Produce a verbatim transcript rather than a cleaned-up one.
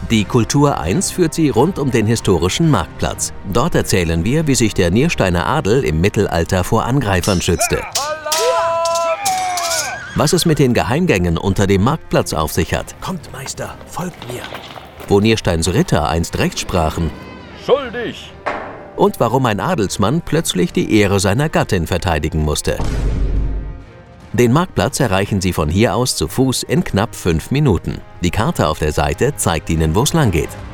Die Kultur eins führt Sie rund um den historischen Marktplatz. Dort erzählen wir, wie sich der Niersteiner Adel im Mittelalter vor Angreifern schützte. Was es mit den Geheimgängen unter dem Marktplatz auf sich hat. Kommt, Meister, folgt mir. Wo Niersteins Ritter einst Recht sprachen. Schuldig! Und warum ein Adelsmann plötzlich die Ehre seiner Gattin verteidigen musste. Den Marktplatz erreichen Sie von hier aus zu Fuß in knapp fünf Minuten. Die Karte auf der Seite zeigt Ihnen, wo es lang geht.